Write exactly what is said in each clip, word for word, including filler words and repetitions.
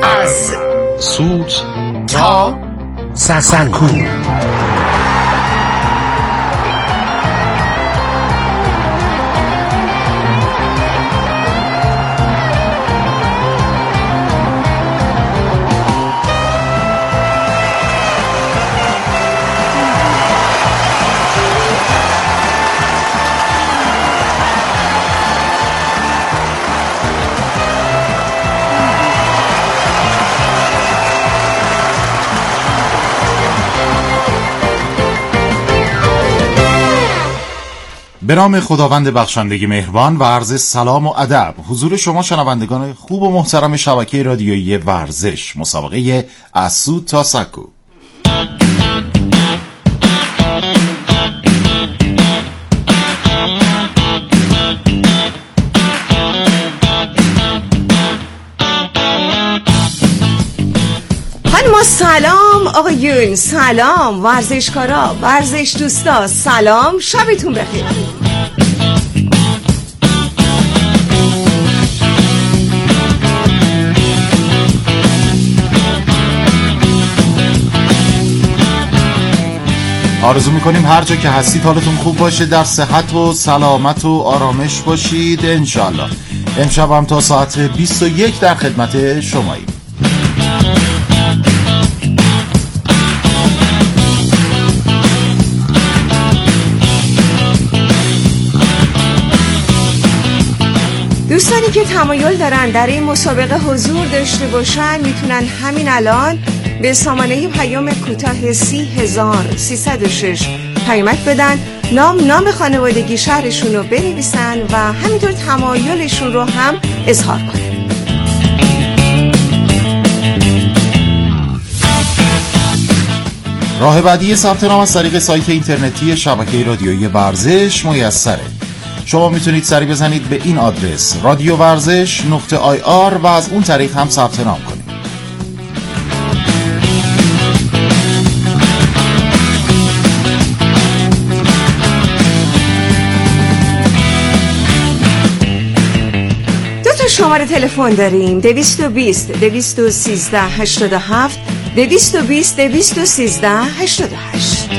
از سوت تا سسنگو. به نام خداوند بخشندگی مهربان و عرض سلام و ادب حضور شما شنوندگان خوب و محترم شبکه رادیویی ورزش، مسابقه از سوت تا سکو. ما سلام آقایون، سلام ورزشکارا، ورزش دوستا، سلام، شبتون بخیر. آرزو میکنیم هر جا که هستید حالتون خوب باشه، در صحت و سلامت و آرامش باشید انشالله. امشب هم تا ساعت بیست و یک در خدمت شماییم. دوستانی که تمایل دارن در این مسابقه حضور داشته باشن میتونن همین الان به سامانه پیام کوتاه سی هزار سیصد و شش پیامک بدن، نام نام خانوادگی شهرشون رو بنویسن و همینطور تمایلشون رو هم اظهار کنن. راه بعدی ثبت نام از طریق سایت اینترنتی شبکه رادیویی ورزش میسره. شما میتونید سری بزنید به این آدرس رادیو ورزش نقطه آی آر و از اون طریق هم ثبت نام کنید. دو تا شماره تلفن داریم، دویست و بیست دویست و سیزده هشتاد و هفت، دویست و بیست دویست و سیزده هشتاد و هشت.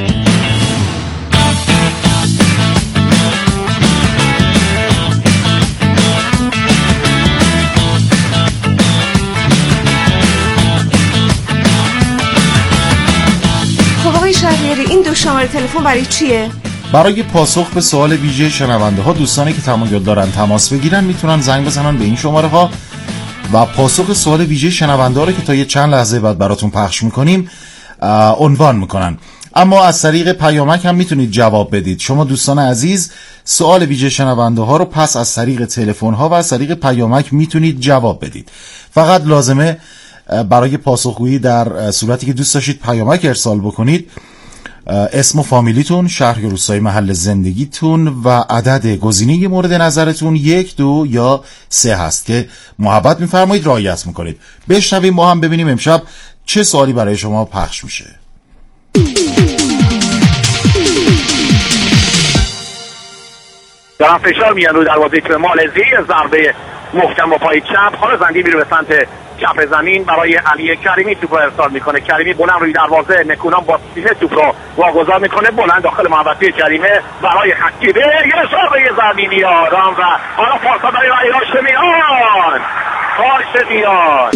این دو شماره تلفن برای چیه؟ برای پاسخ به سوال ویژه شنونده ها. دوستانی که تمایل دارن تماس بگیرن میتونن زنگ بزنن به این شماره ها و پاسخ سوال ویژه شنونده ها رو که تا یه چند لحظه بعد براتون پخش میکنیم عنوان میکنن. اما از طریق پیامک هم میتونید جواب بدید. شما دوستان عزیز سوال ویژه شنونده ها رو پس از طریق تلفن ها و از طریق پیامک میتونید جواب بدید. فقط لازمه برای پاسخگویی در صورتی که دوست داشتید پیامک ارسال بکنید اسم و فامیلیتون، شهر یا روستای محل زندگیتون و عدد گزینه مورد نظرتون یک، دو یا سه هست که محبت میفرمایید رعایت میکنید. بشنویم ما هم ببینیم امشب چه سوالی برای شما پخش میشه. دارن فشار میان رو دروازه تیم مالزی، ضربه محکم با پای چپ، حالا زنگی میره به سمت چپ زمین برای علی کریمی، توپ رو ارسال میکنه. کریمی بلند روی دروازه، نکونام با سینه توپ رو واگذار میکنه، بلند داخل محوطه جریمه برای حکیمه، یه ضربه زمینی آرام و حالا پاسا برای علی هاشمیان هاشمیان.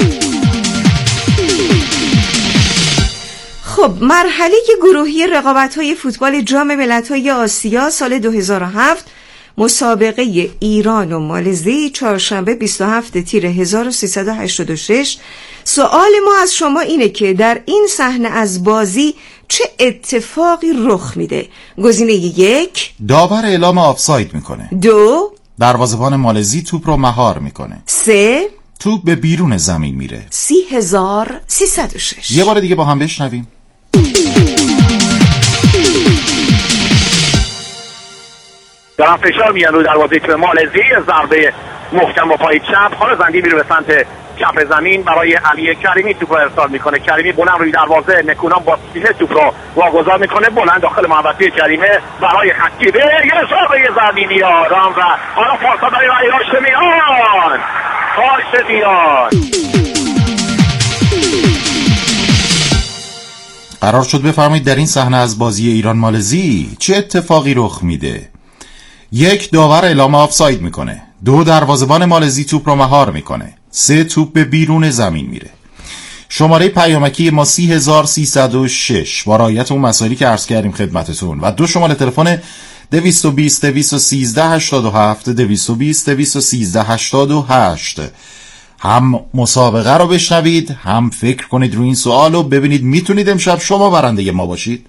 خب مرحله گروهی رقابت‌های فوتبال جام ملت‌های آسیا سال دو هزار و هفت، مسابقه ایران و مالزی، چهارشنبه بیست و هفتم تیر هزار و سیصد و هشتاد و شش. سوال ما از شما اینه که در این صحنه از بازی چه اتفاقی رخ میده؟ گزینه یک، داور اعلام آفساید میکنه. دو، دروازه‌بان مالزی توپ رو مهار میکنه. سه، توپ به بیرون زمین میره. سی هزار سیصد و شش. یه بار دیگه با هم بشنویم. دارن فشار میان رو دروازه تیم مالزی، ضربه محکم با پای چپ، حالا زنگی میره به سمت چپ زمین برای علی کریمی، توپ رو ارسال میکنه. کریمی بلند روی دروازه، نکونام با سینه توپ رو واگذار میکنه، بلند داخل محوطه جریمه برای حکیمه، یه ضربه زمینی آرام و حالا پاسا برای علی هاشمیان هاشمیان. قرار شد بفرمایید در این صحنه از بازی ایران مالزی چه اتفاقی رخ میده؟ یک، داور اعلام آفساید میکنه. دو، دروازه‌بان مالزی توپ رو مهار میکنه. سه، توپ به بیرون زمین میره. شماره پیامکی ما سی هزار سیصد و شش با رعایت اون مسائلی که عرض کردیم خدمتتون و دو شماره تلفن دویست و بیست دویست و سیزده هشتاد و هفت دویست و بیست دویست و سیزده هشتاد و هشت. هم مسابقه رو بشنوید، هم فکر کنید روی این سوال و ببینید میتونید امشب شما برنده ما باشید.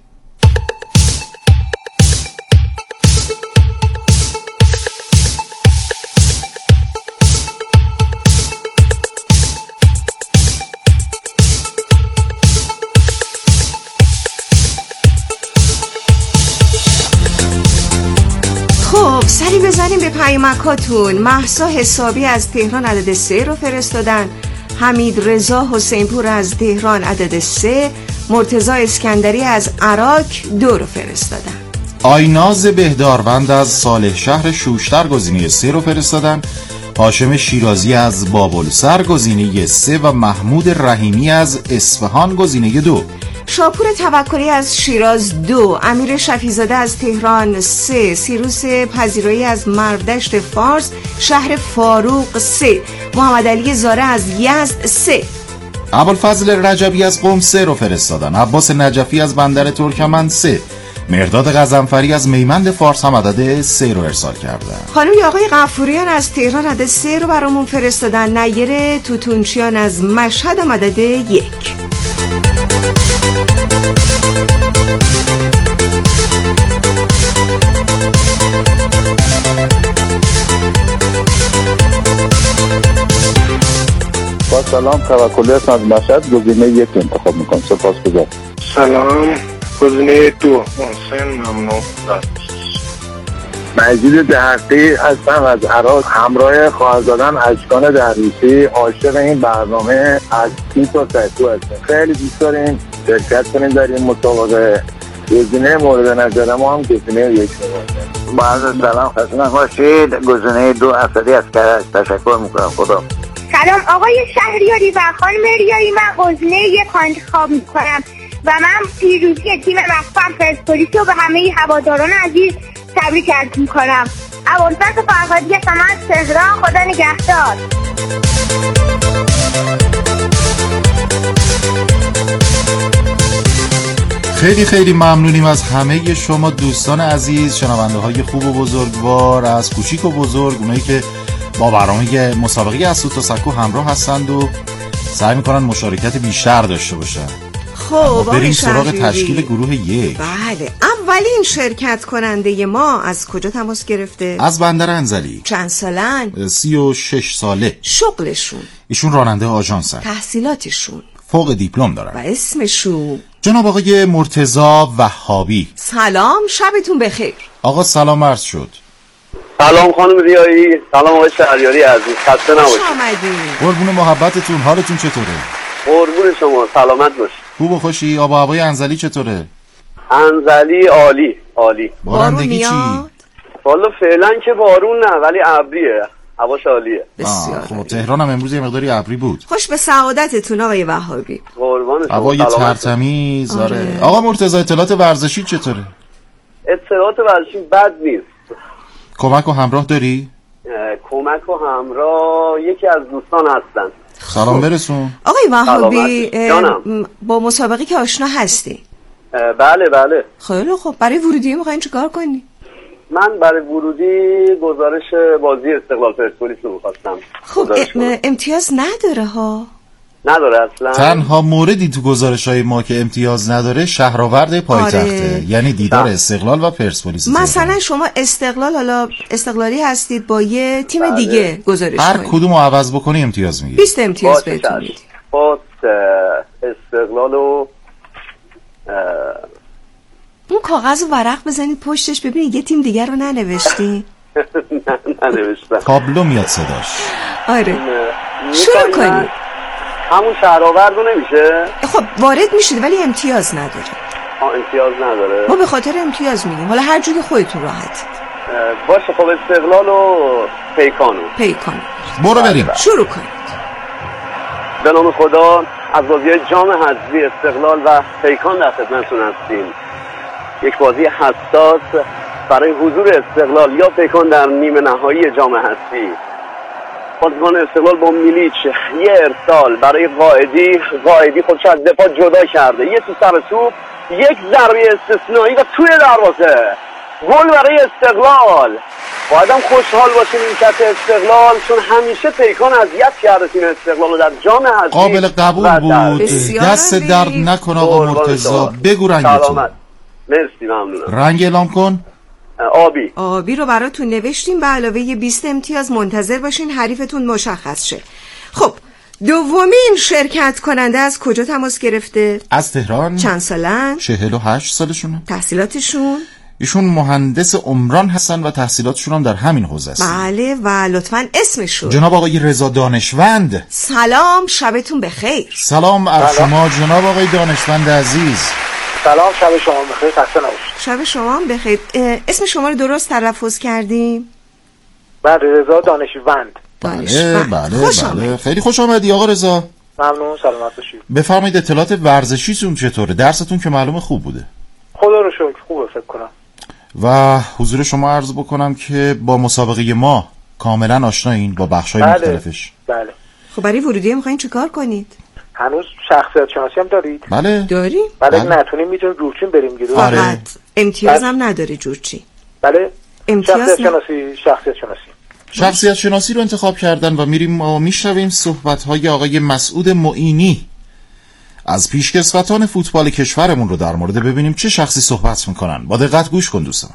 سری بزنیم به پیامکاتون. مهسا حسابی از تهران عدد سه رو فرستادن. حمید رضا حسینپور از تهران عدد سه. مرتضی اسکندری از عراق دو رو فرستادن. آیناز بهداروند از صالح شهر شوشتر گزینه سه رو فرستادن. هاشم شیرازی از بابلسر گزینه سه و محمود رحیمی از اصفهان گزینه دو. شاپور توکلی از شیراز دو. امیر شفیزاده از تهران سه. سیروس پذیرایی از مردشت فارس شهر فاروق سه. محمد علی زاره از یزد سه. ابوالفضل رجبی از قم سه رو فرستادن. عباس نجفی از بندر ترکمن سه. مرداد غضنفری از میمند فارس هم عدد سه رو ارسال کردن. خانم آقای غفوریان از تهران عدد سه رو برامون فرستادن. نیر توتونچیان از مشهد هم عدد یک. با سلام، توکلی هستم از مشهد گزینه یک انتخاب میکنم. سپاسگزارم. سلام، گزینه دو. محسن ممنون. مجید دهقی هستم از عراق همراه خواهرزادم اشکان درویشی. عاشق این برنامه از این تا سایتو هستم. خیلی دوست داریم شرکت کنیم در این مسابقه. گزینه مورد نظر ما هم گزینه یک نماید. با عرض سلام خدمت باشید. گزینه دو اسدی از کرج. تشکر میکنم. خدا. سلام آقای شهریاری و خانم ریایی، من گزینه یک انتخاب میکنم و من پیروزی تیم مخفم پرسپولیس رو به همه هواداران عزیز تبریک عرض میکنم. ابوالفضل فرهادی هستم از تهران. خدا نگهدار. خیلی خیلی ممنونیم از همه شما دوستان عزیز، شنونده های خوب و بزرگوار، از کوچیک و بزرگ، اونایی که با برنامه مسابقه از سوت تا سکو همراه هستند و سعی میکنن مشارکت بیشتر داشته باشن. خب بریم سراغ تشکیل گروه یک. بله، اولین شرکت کننده ما از کجا تماس گرفته؟ از بندر انزلی. چند سالن؟ سی و شش ساله. شغلشون؟ ایشون راننده آژانس هست. تحصیلاتشون؟ فوق دیپلم دارن. و اسمشون؟ جناب آقای مرتضی وهابی. سلام، شبتون بخیر. آقا سلام عرض شد. سلام خانم ریایی، سلام آقای شهریاری عزیز، خسته نباشید. خوش آمدید. قربون محبتتون، حالتون چطوره؟ قربون شما، سلامت باشید. خوب و خوشی؟ آب و هوای انزلی چطوره؟ انزلی عالی، عالی. بارندگی چی؟ والا فعلا که بارون نه، ولی ابریه، هواش عالیه. بسیار. خب تهران هم امروز یه مقداری ابری بود. خوش به سعادتتون آقای وهابی. قربان شما. هوای ترتمیز. آره. آقا مرتضی اطلاعات ورزشی چطوره؟ اطلاعات ورزشی بد نیست. کمک و همراه داری؟ کمک و همراه یکی از دوستان هستن. سلام برسون. آقای وهابی با مسابقه که آشنا هستی؟ بله بله. خیلی خوب، برای ورودی میخواین چیکار کنی؟ من برای ورودی گزارش بازی استقلال پرسپولیس رو می‌خواستم. خب امتیاز نداره ها؟ نداره اصلا. تنها موردی تو گزارش‌های ما که امتیاز نداره شهرآورد پایتخته. آره. یعنی دیدار استقلال و پرسپولیس. مثلا شما استقلال، حالا استقلالی هستید، با یه تیم بله. دیگه گزارش هر کنید. کدوم رو عوض بکنی امتیاز میگیری. بیست امتیاز بهتون میدی. با استقلال و اون کاغذ و ورق بزنید پشتش ببینید یه تیم دیگر رو ننوشتی. نه ننوشتم. تابلو میاد صداش. آره. شروع کنید. همون شهرآورد رو نمیشه؟ خب وارد میشید ولی امتیاز نداره. آه امتیاز نداره. ما به خاطر امتیاز میگیم. حالا هر جوری خودتون راحت. باشه خب استقلال و پیکانو. پیکانو. برو بریم. شروع کنید. به نام خدا. از بازی جام حذفی استقلال و پیکان در خدمتتون هستیم. یک بازی حساس برای حضور استقلال یا پیکان در نیمه نهایی جام حذفی. بازیکن استقلال با میلیچ یه ارسال برای قائدی، قائدی خودش از دفاع جدا کرده، یه تو سر توپ، یک ضربه استثنایی و توی دروازه، گل برای استقلال. بایدم خوشحال باشیم این کت استقلال، چون همیشه پیکان اذیت کرده تیم استقلال رو در جام حذفی. قابل قبول بود. دست درد نکن آقا مرتضی. بگو رنگتون. مرسی، ممنونم. رنگ اعلام کن. آبی. آبی رو براتون نوشتیم. به علاوه بیست امتیاز منتظر باشین حریفتون مشخص شه. خب دومین شرکت کننده از کجا تماس گرفته؟ از تهران. چند سالن؟ چهل و هشت سالشونه. تحصیلاتشون؟ ایشون مهندس عمران هستن و تحصیلاتشون هم در همین حوزه است. بله و لطفاً اسمشون. جناب آقای رضا دانشوند. سلام، شبتون بخیر. سلام از شما جناب آقای دانشوند عزیز. سلام، شب شما بخیر، خسته نباشید. شب شما بخیر. اسم شما رو درست تلفظ کردیم؟ بله، رضا دانشوند. بله بله خوش بله. خیلی خوش آمدی آقا رضا. ممنون، سلامت باشید. بفرمایید اطلاعات ورزشیتون چطوره؟ درستون که معلومه خوب بوده. خدا رو شکر خوبه فکر کنم. و حضور شما عرض بکنم که با مسابقه ما کاملا آشنایین با بخش‌های بله. مختلفش. بله. خب برای ورودی میخواین چیکار کنید؟ هنوز شخصیت شناسی هم دارید؟ بله. داریم؟ بله, بله. نتونیم میتونیم جورچین بریم گیرو. آره. فقط امتیاز هم نداره جورچین. بله. امتیاز شخصیت ن... شناسی شخصیت شناسی. شخصیت شناسی رو انتخاب کردن و میریم و میشنویم صحبت‌های آقای مسعود معینی از پیشکسوتان فوتبال کشورمون رو در مورد ببینیم چه شخصی صحبت میکنن. با دقت گوش کن دوستان.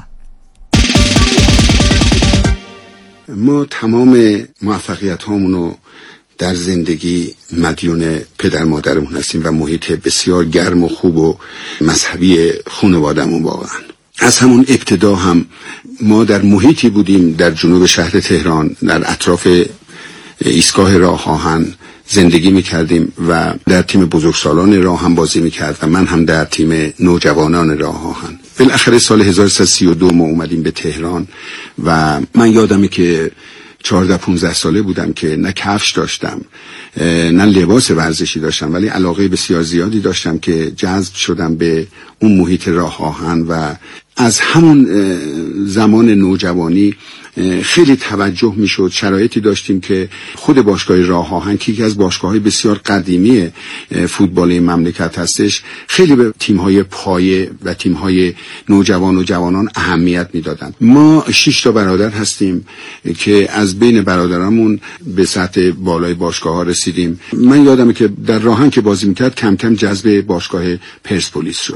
ما تمام موفقیت هامونو در زندگی مدیون پدر مادرمون هستیم و محیط بسیار گرم و خوب و مذهبی خانواده‌مون. واقعا از همون ابتدا هم ما در محیطی بودیم در جنوب شهر تهران، در اطراف ایستگاه راه آهن زندگی میکردیم و در تیم بزرگسالان راه هم بازی میکرد و من هم در تیم نوجوانان راه آهن. بالاخره سال هزار و سیصد و سی و دو ما اومدیم به تهران و من یادمه که چهارده پانزده ساله بودم که نه کفش داشتم نه لباس ورزشی داشتم، ولی علاقه بسیار زیادی داشتم که جذب شدم به اون محیط راه آهن و از همون زمان نوجوانی خیلی توجه میشد. شرایطی داشتیم که خود باشگاه راه آهن که یکی از باشگاه‌های بسیار قدیمی فوتبال مملکت هستش، خیلی به تیم‌های پایه و تیم‌های نوجوان و جوانان اهمیت میدادن. ما شش تا برادر هستیم که از بین برادرامون به سطح بالای باشگاه‌ها رسیدیم. من یادمه که در راه آهن که بازی میکرد کم کم جذب باشگاه پرسپولیس شد.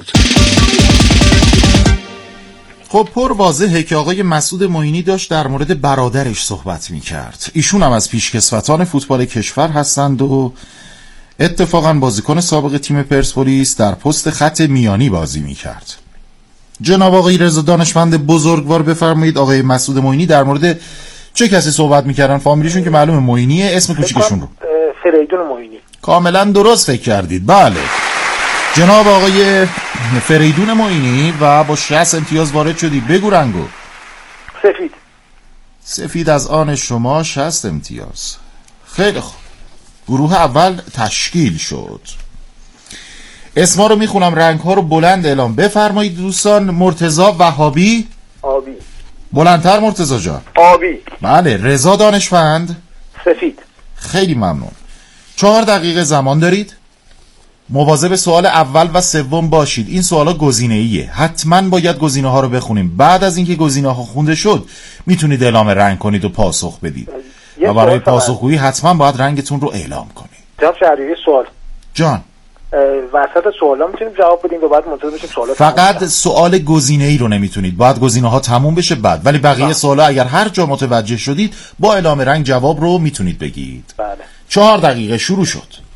خب پر واضحه که آقای مسعود معینی داشت در مورد برادرش صحبت میکرد. ایشون هم از پیشکسوتان فوتبال کشور هستند و اتفاقا بازیکن سابق تیم پرسپولیس در پست خط میانی بازی میکرد. جناب آقای رضا دانشمند بزرگوار بفرمایید آقای مسعود معینی در مورد چه کسی صحبت میکردن؟ فامیلیشون که معلومه معینیه، اسم کوچیکشون رو. فریدون معینی. کاملا درست فکر کردید. بله جناب آقای فریدون معینی و با شصت امتیاز وارد شدی. بگو رنگو. سفید. سفید از آن شما شصت امتیاز. خیلی خوب. گروه اول تشکیل شد. اسما رو میخونم، رنگ ها رو بلند اعلام بفرمایید دوستان. مرتضی وهابی. آبی. بلندتر مرتضی جان. آبی. بله. رضا دانشوند. سفید. خیلی ممنون. چهار دقیقه زمان دارید. مواظب سوال اول و سوم باشید. این سوالا گزینه‌ایه، حتما باید گزینه ها رو بخونیم. بعد از اینکه گزینه ها خونده شد میتونید اعلام رنگ کنید و پاسخ بدید و برای پاسخگویی حتما باید رنگتون رو اعلام کنید. جناب شهریاری سوال جان وسط سوالا میتونیم جواب بدیم و بعد منتظر بشیم سوالا. فقط سوال گزینه‌ای رو نمیتونید، باید گزینه ها تموم بشه بعد، ولی بقیه سوالا اگر هر جا متوجه شدید با اعلام رنگ جواب رو میتونید بگید. بله. چهار دقیقه شروع شد.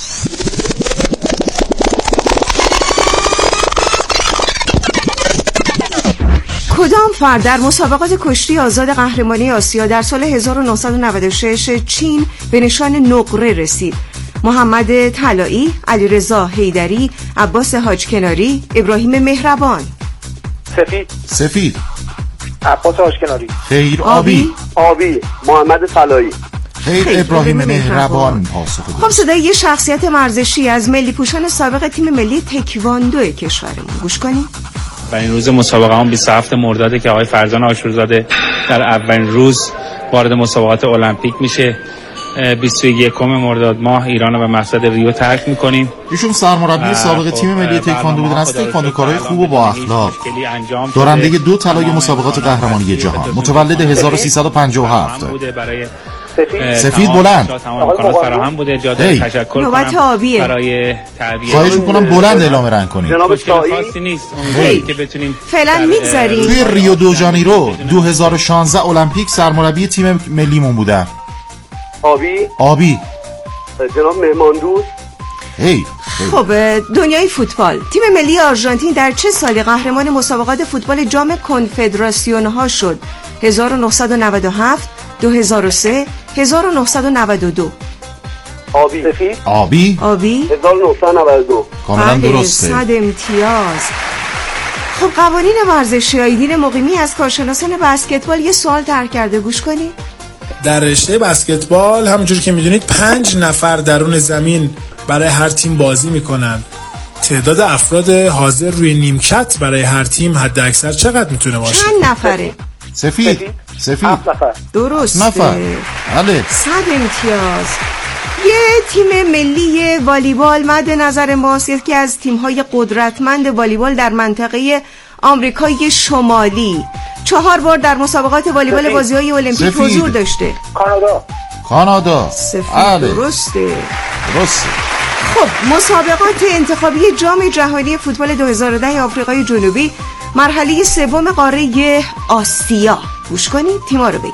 کدام فرد در مسابقات کشتی آزاد قهرمانی آسیا در سال هزار و نهصد و نود و شش چین به نشان نقره رسید؟ محمد طلایی، علیرضا حیدری، عباس حاجکناری، ابراهیم مهربان. سفید. سفید. عباس حاجکناری. خیر. آبی. آبی. محمد طلایی. خیر ابراهیم مهربان پاسخ درست. خب صدای یه شخصیت ورزشی از ملی پوشان سابق تیم ملی تکواندو کشورمون گوش کنیم. و این روز مسابقه هم بیست و هفتم مرداده که آقای فرزان آشورزاده در اولین روز وارد مسابقات المپیک میشه. بیست و یکم مرداد ماه ایران رو به مقصد ریو ترک میکنیم. ایشون سرمربی سابق تیم ملی تکواندو بودن، از تکواندوکارای خوب و با اخلاق، دارنده دو طلای مسابقات قهرمانی جهان، متولد هزار و سیصد و پنجاه و هفت. سفید بلند فراهم بوده. جاده تشکر نوبت آبیه. برای تعبیه خواهش میکنم بلند اعلام رنگ کنید. جناب سایی نیست اون که بتونیم فعلا میگذاریم. توی ریو دو ژانیرو دو هزار و شانزده المپیک سرمربی تیم ملیمون بودن. آبی آبی جناب مهماندوست. هی خب دنیای فوتبال، تیم ملی آرژانتین در چه سالی قهرمان مسابقات فوتبال جام کنفدراسیون ها شد؟ هزار و نهصد و نود و هفت، دو هزار و سه، هزار و نهصد و نود و دو. آبی سفید آبی آبی هزار و نهصد و نود و دو. کاملا درسته. صد امتیاز. خب قوانین ورزشی آیدین مقیمی از کارشناسان بسکتبال یه سوال طرح کرده، گوش کنید. در رشته بسکتبال همونجوری که میدونید پنج نفر درون زمین برای هر تیم بازی میکنن. تعداد افراد حاضر روی نیمکت برای هر تیم حد اکثر چقدر میتونه باشه؟ چند نفره؟ سفید سفید هفت نفر. درسته. نفر. بله. صد امتیاز. یه تیم ملی والیبال مد نظر ماست، یکی از تیم‌های قدرتمند والیبال در منطقه آمریکای شمالی، چهار بار در مسابقات والیبال بازی‌های المپیک حضور داشته. کانادا. کانادا. سفید. بله. درسته. درسته. خب مسابقات انتخابی جام جهانی فوتبال دو هزار و ده آفریقای جنوبی مرحله سوم قاره آسیا، گوش کنید تیم‌ها رو بگید.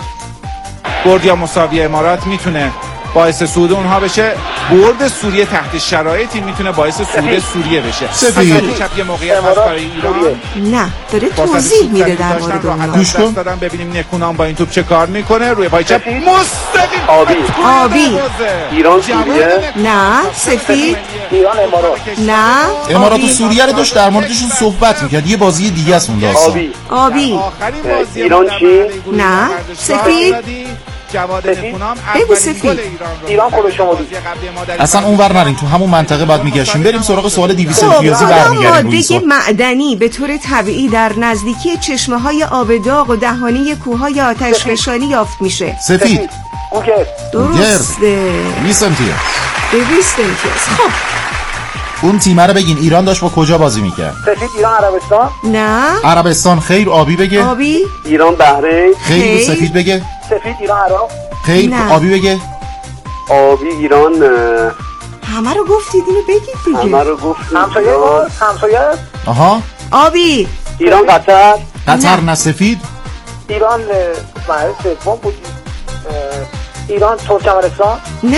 برد یا مساوی امارات میتونه باعث صعود اونها بشه، برد سوریه تحت شرایطی میتونه باعث صعود سوریه بشه. سفید. شب یه موقعیت هست برای ایران. نه داره توضیح میده در مورد اون. گوش کن. دادن ببینیم نکونام با این توپ چه کار میکنه. روی پای چپ مستقیم آبی آبی ایران سوریه. نه سفید. ایران امارات. نه امارات و سوریه رو داشت در موردشون صحبت میکرد، یه بازی دیگه است اون داستان. آبی آبی ایران چین. نه سفید. جواد نکونام بگو سفید. ایران کره شمالی. اصلا اونور نرین، تو همون منطقه بعد میگشیم. بریم سراغ سوال دویست امتیازی خب برمیگردیم. ماده معدنی به طور طبیعی در نزدیکی چشمه های آب داغ و دهانه کوههای آتشفشانی یافت میشه. سفید. گوگل. درسته. بیست امتیاز. دویست امتیاز. خب اون تیمه رو بگین ایران داشت با کجا بازی میکرد؟ سفید ایران عربستان. نه عربستان. خیر. آبی بگه. آبی ایران بحرین. خیر. خیر. سفید بگه. سفید ایران عراق. خیر. نه. آبی بگه. آبی ایران. همه رو گفتید، اینو بگید دیگه. همه رو گفتید. همسایه همسایه. آها. آبی ایران قطر. قطر. نه سفید. ایران محل سوم بود. ایران ترکمنستان. نه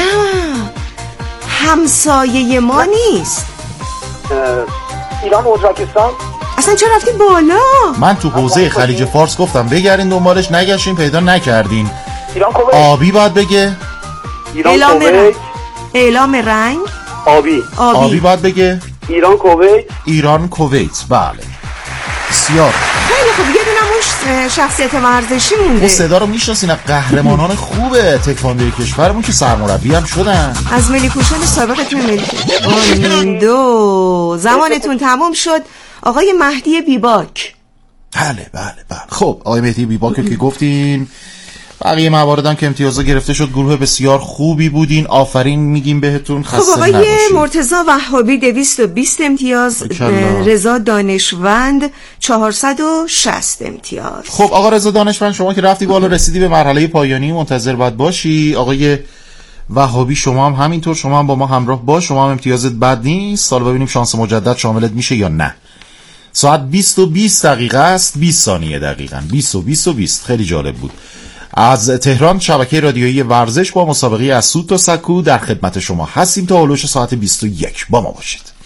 همسایه ما نیست. ایران ازبکستان. اصلا چرا رفتید بالا؟ من تو حوزه خلیج فارس گفتم بگردین دنبالش، نگشتین پیدا نکردین. ایران کویت. آبی باید بگه. ایران اعلام رنگ. کویت. اعلام رنگ. آبی. آبی آبی باید بگه. ایران کویت. ایران کویت. بله بسیار خیلی خوب. یه دونم اون شخصیت ورزشی مونده. اون صدا رو میشناسین؟ قهرمانان خوبه تکواندوی کشورمون که سرمربی هم شدن. از ملی پوشان سابق تیم ملی. دو زمانتون تمام شد آقای مهدی بیباک. بله بله بله. خب آقای مهدی بیباک که گفتین، بقیه مواردم که امتیازا گرفته شد. گروه بسیار خوبی بودین، آفرین میگیم بهتون. خب خسته آقای نباشید. مرتضی وهابی دویست و بیست امتیاز، رضا دانشوند چهارصد و شصت امتیاز. خب آقا رضا دانشوند، شما که رفتی بالا رسیدی به مرحله پایانی، منتظر باید باشی. آقای وهابی شما هم همینطور، شما هم با ما همراه باش. شما هم امتیازت بد نیست. سال ببینیم شانس مجدد شاملت میشه یا نه. ساعت بیست و بیست دقیقه است، بیست ثانیه دقیقاً. بیست و بیست و بیست. خیلی جالب بود. از تهران شبکه رادیویی ورزش با مسابقه از سود تا سکو در خدمت شما هستیم تا هلوش ساعت بیست و یک. با ما باشید.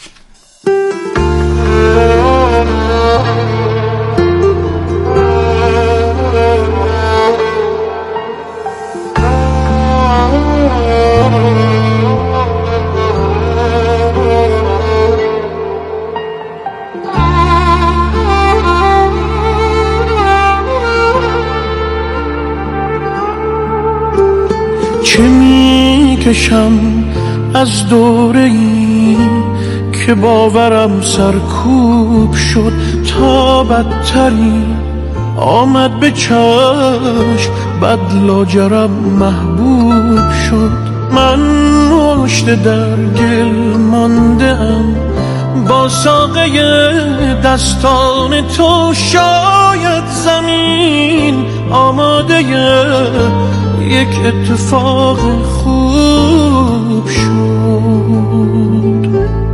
که میکشم از دوره ای که باورم سرکوب شد تا بدتری آمد به چشم، بد لاجرم محبوب شد. من مشت در گل مانده‌ام با ساقه دستان تو، شاید زمین آماده یک اتفاق خوب شد.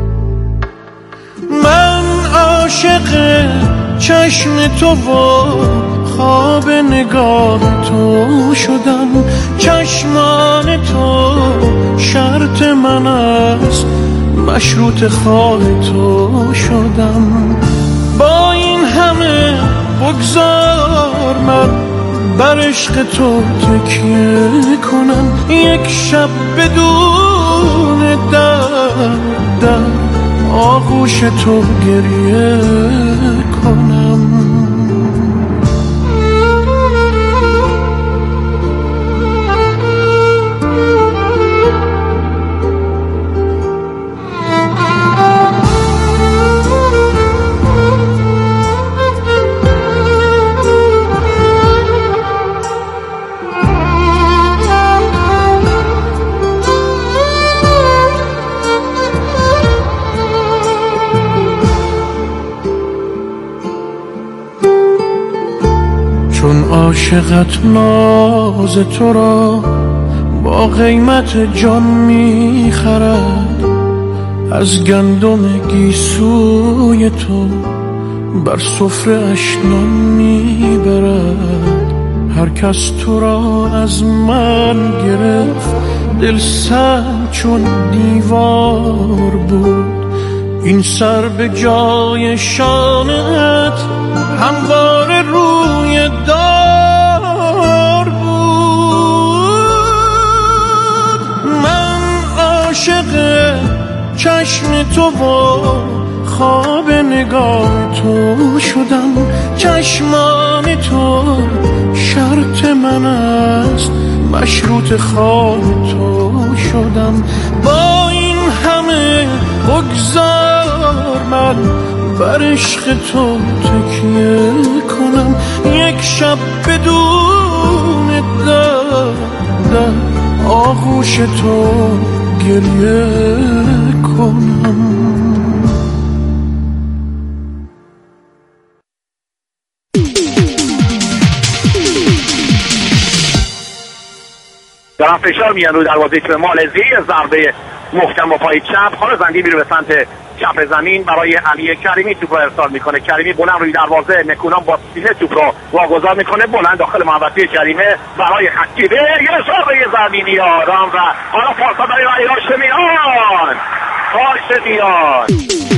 من عاشق چشم تو و خواب نگاه تو شدم، چشمان تو شرط من است، مشروط خواه تو شدم. با این همه بگذار من بر عشق تو تکیه کنم، یک شب بدون در در آغوش تو گریه کنم. چون عاشقت ناز تو را با قیمت جان میخرد، از گندم گیسوی تو بر سفره اش نان میبرد. هر کس تو را از من گرفت، دل سنگ چون دیوار بود. این سر به جای شانت همواره روی دار بود. من عاشق چشم تو و خواب نگاه تو شدم، چشمان تو شرط من است، مشروط خواه تو شدم. با این همه بگذار من بر عشق تو تکیه کنم، یک شب بدون در در آغوش تو گریه کنم. دارن فشار میان رو دروازه تیم مالزی، ضربه محکم با پای چپ، حالا زنگی میره به سمت چپ زمین برای علی کریمی، توپ رو ارسال میکنه. کریمی بلند روی دروازه، نکونام با سینه توپ رو واگذار میکنه بلند داخل محوطه کریمه برای حکیمه، یه ضربه زمینی آرام و حالا پاسا برای علی هاشمیان. هاشمیان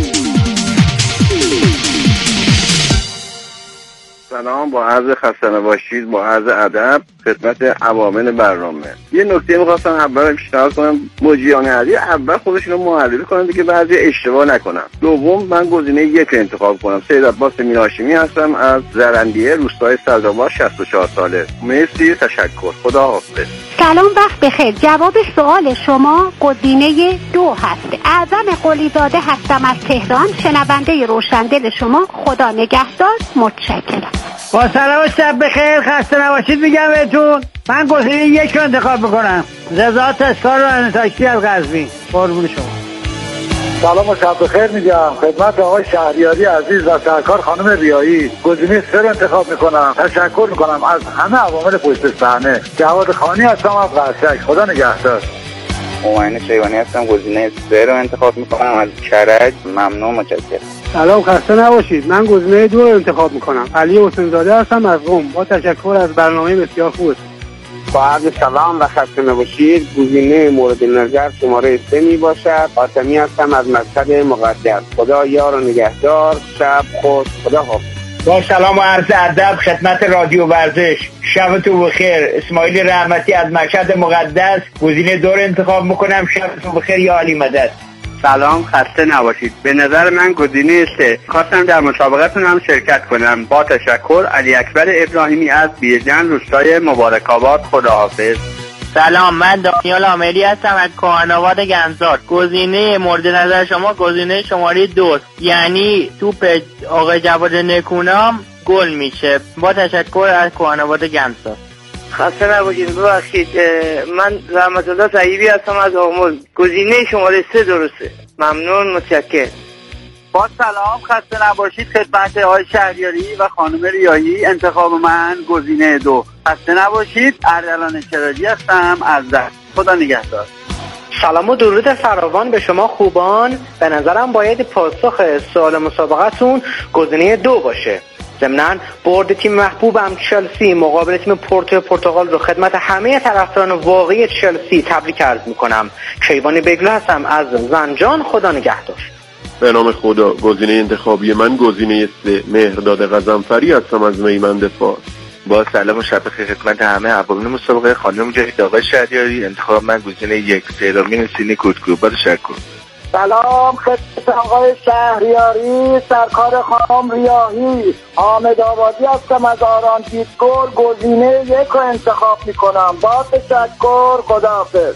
سلام، با عرض خسته نباشید، با عرض ادب خدمت عوامل برنامه. یه نکته می‌خواستم اول پیشنهاد کنم، مجریان علی اول خودشون رو معرفی کنن که بعضی اشتباه نکنن. دوم من گزینه یک انتخاب کنم. سید عباس میرهاشمی هستم از زرندیه، روستای سعدآباد، شصت و چهار ساله. مرسی، تشکر، خدا حافظ. سلام، وقت بخیر. جواب سوال شما گزینه دو هست. اعظم قلیزاده هستم از تهران، شنونده روشندل شما. خدا نگهدار، متشکرم. با سلام و شب بخیر، خسته نباشید میگم بهتون. من گزینه یک رو انتخاب میکنم، رضا تسکار و انتاکسی از قزوین. قربون شما. سلام و شب بخیر میگم خدمت آقای شهریاری عزیز و سرکار خانم ریایی. گزینه سه رو انتخاب میکنم. تشکر میکنم از همه عوامل پشت صحنه. جواد خانی هستم از قشنگ. خدا نگهدار. مومن شیبانی هستم، گزینه سه رو انتخاب میکنم از کرج. ممنون، متشکرم. سلام، خسته نباشید. من گزینه دو رو انتخاب میکنم. علی حسین زاده هستم از قم. با تشکر از برنامه بسیار خوبتون. با عرض سلام و خسته نباشید. گزینه مورد نظر شماره سه می باشد. قاسمی هستم از مسجد مقدس. خدا یار و نگهدار. شب خود. خدا حافظ. با سلام و عرض ادب خدمت رادیو ورزش. شبتون بخیر. اسماعیل رحمتی از مشهد مقدس. گزینه دو رو انتخاب میکنم. شبتون بخیر یا علی مدد. سلام، خسته نباشید. به نظر من گزینه سه. خواستم در مسابقتون هم شرکت کنم. با تشکر، علی اکبر ابراهیمی از بیرجند، روستای مبارک آباد. خداحافظ. سلام، من دانیال عاملی هستم از کهن‌آباد گنزار. گزینه مورد نظر شما گزینه شماره دو، یعنی توپ آقای جواد نکونام گل میشه. با تشکر از کهن‌آباد گنزار. خسته نباشید. ببخشید، من رحمت الله طیبی هستم از آمل. گزینه شماره سه درسته. ممنون، متشکرم. با سلام، خسته نباشید خدمت آقای شهریاری و خانم ریاحی. انتخاب من گزینه دو. خسته نباشید. اردلان شراجی هستم از در. خدا نگهدار. سلام و درود فراوان به شما خوبان. به نظرم باید پاسخ سوال مسابقتون گزینه دو باشه. ضمناً برد تیم محبوبم چلسی مقابل تیم پورتو پرتغال رو خدمت همه طرفداران واقعی چلسی تبریک عرض میکنم. کیوان بیگلو هستم از زنجان. خدا نگهدار. به نام خدا. گزینه انتخابی من گزینه سه، مهرداد غضنفری هستم از میمند فارس. با سلام و شب بخیر خدمت همه عوامل مسابقه. خانم مجاهد، آقای شهریاری. انتخاب من گزینه یک، سیرامین سینی کوتکو. با تشکر. سلام خدمت آقای شهریاری، سرکار خانم ریاحی. حامد آبادی هستم از آران دیدگل. گزینه یک رو انتخاب میکنم. با تشکر. خداحافظ.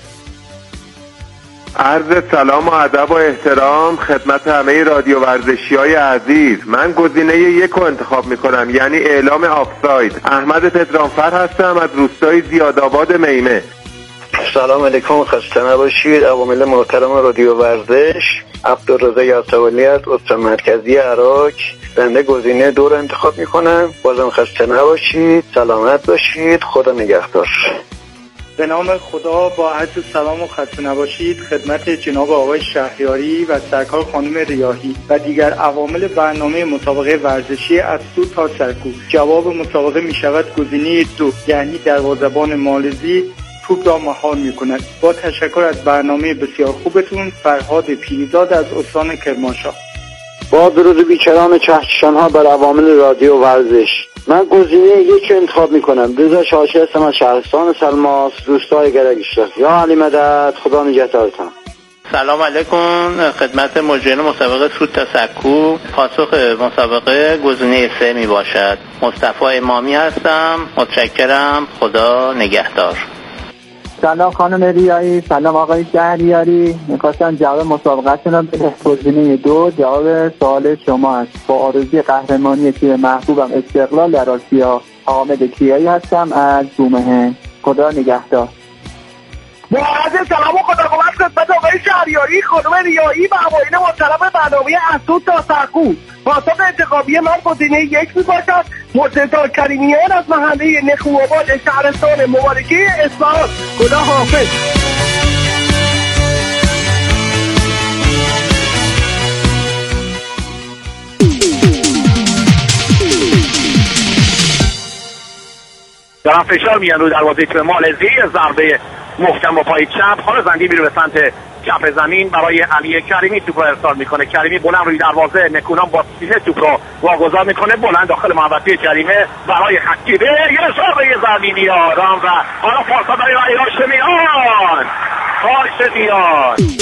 عرض سلام و ادب و احترام خدمت همه رادیو ورزشی های عزیز. من گزینه یک رو انتخاب میکنم، یعنی اعلام آفساید. احمد پدرانفر هستم از روستای زیادآباد میمه. سلام علیکم، خسته نباشید. عوامل محترم رادیو ورزش، عبدالرضا یاسولی از استان مرکزی عراق. بنده گزینه دو رو انتخاب میکنم. بازم خسته نباشید، سلامت باشید، خدا نگهدار. به نام خدا، با عرض سلام و خسته نباشید خدمت جناب آقای شهریاری و سرکار خانم ریاحی و دیگر عوامل برنامه مسابقه ورزشی از سود تا سرکو. جواب مسابقه می شود گزینه دو، یعنی دروازه‌بان مالزی توپ را مهار می کند. با تشکر از برنامه بسیار خوبتون. فرهاد پیریزاد از استان کرمانشاه. با درود بیکران کهکشان ها بر عوامل رادیو ورزش، من گزینه یک انتخاب میکنم. رضا شاشی هستم از شهرستان سلماس، روستای گرگشتر. یا علی مدد، خدا نگهدارتان. سلام علیکم خدمت مجریان مسابقه سود تا سکو. پاسخ مسابقه گزینه سه می باشد. مصطفی امامی هستم. متشکرم. خدا نگهدار. سلام خانم ریاحی، سلام آقای شهریاری. می‌خواستم جواب مسابقتون رو بده. گزینه دو جواب سوال شما است. با آرزوی قهرمانی تیم محبوبم استقلال در آسیا، حامد کیایی هستم از بومهن. خدا نگهدار. با عرض سلام و خداحافظ خدمت آقای شهریاری، خانم ریاحی و عوامل محترم برنامه از سود تا سرکو. پاسخ انتخابی من گزینه یک میباشد. مرتضی کریمیان از محله نخواباد شهرستان مبارکی اصفهان. خدا حافظ. دارن فشار میان روی دروازه تیم مالزی. ضربه محکم با پای چپ. حالا زنگی میره به سمت چپ زمین برای علی کریمی. توپ رو ارسال میکنه. کریمی بلند روی دروازه. نکونام با سینه توپ رو واگذار میکنه. بلند داخل محوطه جریمه برای خطیبه. یه ضربه زمینی آرام و حالا فرصت برای علی هاشمیان. هاشمیان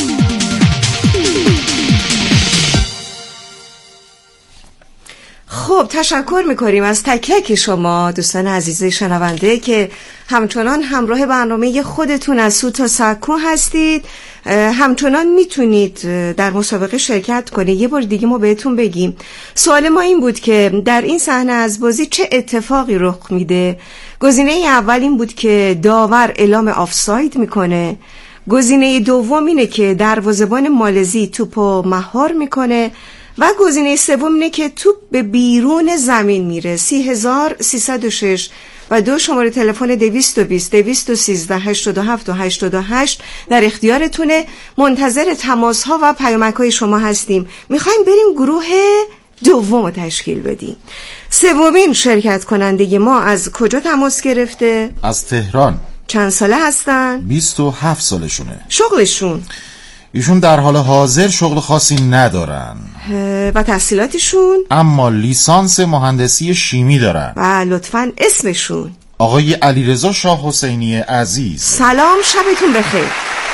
خب تشکر میکنیم از تک تک شما دوستان عزیز شنونده که همچنان همراه برنامه خودتون از سود تا سکو هستید. همچنان میتونید در مسابقه شرکت کنید. یه بار دیگه ما بهتون بگیم سوال ما این بود که در این صحنه از بازی چه اتفاقی رخ میده. گزینه اول این بود که داور اعلام آفساید میکنه. گزینه دوم اینه که دروازه‌بان مالزی توپو مهار میکنه و گزینه سوم اینه که توپ به بیرون زمین میره. سی هزار سیصد و شش و دو شماره تلفن دویست و بیست دویست و سیزده هشتاد و هفت و هشتاد و هشت در اختیارتونه. منتظر تماس ها و پیامک های شما هستیم. میخوایم بریم گروه دوم رو تشکیل بدیم. سومین شرکت کننده ما از کجا تماس گرفته؟ از تهران. چند ساله هستن؟ بیست و هفت سالشونه. شغلشون؟ ایشون در حال حاضر شغل خاصی ندارن و تحصیلاتشون؟ اما لیسانس مهندسی شیمی دارن. و لطفاً اسمشون؟ آقای علیرضا شاه حسینی عزیز. سلام، شبتون بخیر.